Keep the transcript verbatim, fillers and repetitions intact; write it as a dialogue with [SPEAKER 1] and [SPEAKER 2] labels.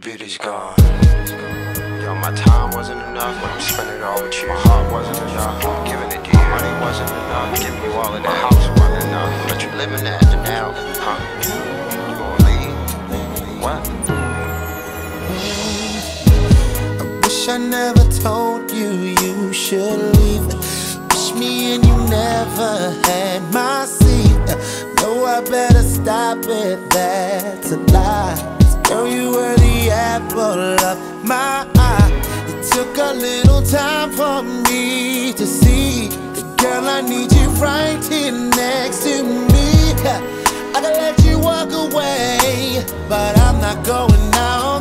[SPEAKER 1] beauty's gone. Yo, my time wasn't enough, but I'm spending it all with you. My heart wasn't enough, I'm giving it to you. Money wasn't enough, giving you all of that. My house wasn't enough, but you're living that now, huh? You gonna leave? What?
[SPEAKER 2] I wish I never told you you should leave. Wish me and you never had my seat. Know I better stop it, that's a lie. Girl, you were the apple of my eye. It took a little time for me to see that, girl, I need you right here next to me. I could let you walk away, but I'm not going now.